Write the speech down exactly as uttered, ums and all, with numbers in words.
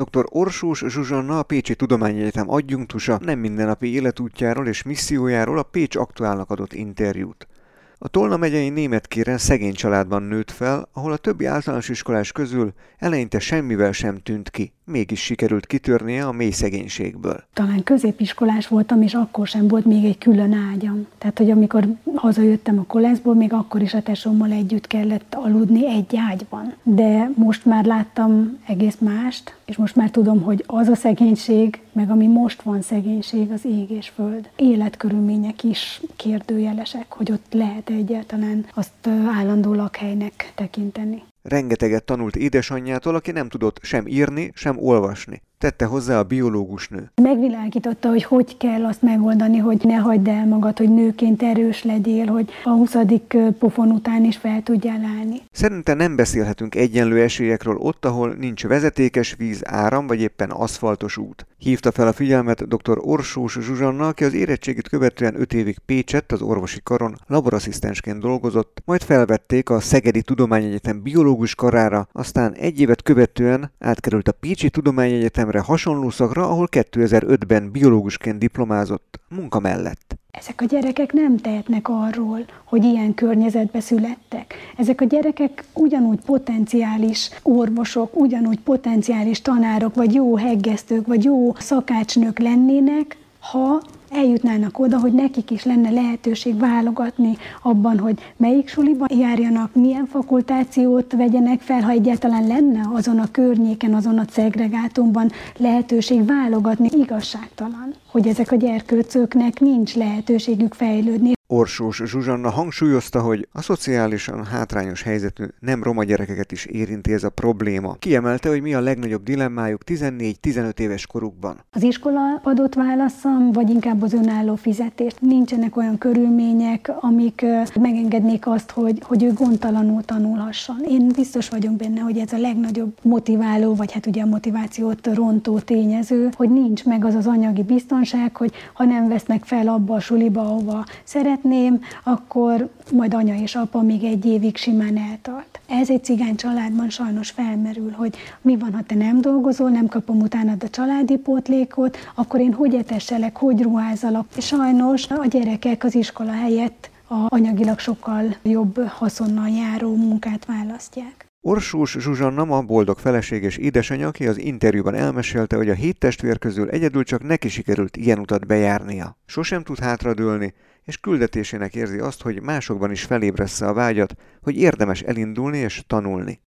doktor Orsós Zsuzsanna, a Pécsi Tudományegyetem adjunktusa nem mindennapi életútjáról és missziójáról a Pécs Aktuálnak adott interjút. A Tolna megyei Németkéren szegény családban nőtt fel, ahol a többi általános iskolás közül eleinte semmivel sem tűnt ki, mégis sikerült kitörnie a mély szegénységből. Talán középiskolás voltam, és akkor sem volt még egy külön ágyam. Tehát, hogy amikor hazajöttem a koleszból, még akkor is a tesómmal együtt kellett aludni egy ágyban. De most már láttam egész mást, és most már tudom, hogy az a szegénység, meg ami most van szegénység, az ég és föld. Életkörülmények is kérdőjelesek, hogy ott lehet egyáltalán azt állandó lakhelynek tekinteni. Rengeteget tanult édesanyjától, aki nem tudott sem írni, sem olvasni. Tette hozzá a biológus nő. Megvilágította, hogy hogy kell azt megoldani, hogy ne hagyd el magad, hogy nőként erős legyél, hogy a huszadik pofon után is fel tudjál állni. Szerinte nem beszélhetünk egyenlő esélyekről ott, ahol nincs vezetékes víz, áram vagy éppen aszfaltos út. Hívta fel a figyelmet doktor Orsós Zsuzsanna, aki az érettségit követően öt évig Pécsett az orvosi karon laborasszisztensként dolgozott, majd felvették a Szegedi Tudományegyetem biológus karára, aztán egy évet követően átkerült a Pécsi Tudományegyetemre hasonló szakra, ahol kétezer-ötben biológusként diplomázott munka mellett. Ezek a gyerekek nem tehetnek arról, hogy ilyen környezetbe születtek. Ezek a gyerekek ugyanúgy potenciális orvosok, ugyanúgy potenciális tanárok, vagy jó heggesztők, vagy jó szakácsnők lennének, ha eljutnának oda, hogy nekik is lenne lehetőség válogatni abban, hogy melyik suliba járjanak, milyen fakultációt vegyenek fel, ha egyáltalán lenne azon a környéken, azon a szegregátumban lehetőség válogatni. Igazságtalan, hogy ezek a gyerkőcöknek nincs lehetőségük fejlődni. Orsós Zsuzsanna hangsúlyozta, hogy a szociálisan hátrányos helyzetű nem roma gyerekeket is érinti ez a probléma. Kiemelte, hogy mi a legnagyobb dilemmájuk tizennégy-tizenöt éves korukban. Az iskola adott válaszom, vagy inkább az önálló fizetés. Nincsenek olyan körülmények, amik megengednék azt, hogy, hogy ő gondtalanul tanulhasson. Én biztos vagyok benne, hogy ez a legnagyobb motiváló, vagy hát ugye a motivációt rontó tényező, hogy nincs meg az az anyagi biztonság, hogy ha nem vesznek fel abba a suliba, ahova szeretném, akkor majd anya és apa még egy évig simán eltart. Ez egy cigány családban sajnos felmerül, hogy mi van, ha te nem dolgozol, nem kapom utánad a családi pótlékot, akkor én hogy etesselek, hogy ruházalak. Sajnos a gyerekek az iskola helyett a anyagilag sokkal jobb haszonnal járó munkát választják. Orsós Zsuzsanna ma boldog feleség és édesanyja, aki az interjúban elmesélte, hogy a hét testvér közül egyedül csak neki sikerült ilyen utat bejárnia. Sosem tud hátradőlni, és küldetésének érzi azt, hogy másokban is felébressze a vágyat, hogy érdemes elindulni és tanulni.